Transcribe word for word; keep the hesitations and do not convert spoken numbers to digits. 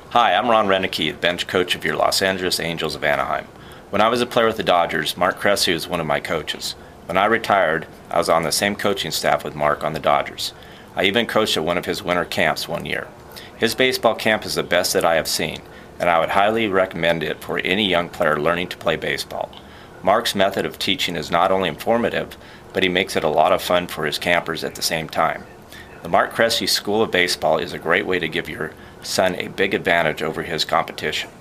Hi, I'm Ron Renicky, bench coach of your Los Angeles Angels of Anaheim. When I was a player with the Dodgers, Mark Cressy was one of my coaches. When I retired, I was on the same coaching staff with Mark on the Dodgers. I even coached at one of his winter camps one year. His baseball camp is the best that I have seen, and I would highly recommend it for any young player learning to play baseball. Mark's method of teaching is not only informative, but he makes it a lot of fun for his campers at the same time. The Mark Cressy School of Baseball is a great way to give your son a big advantage over his competition.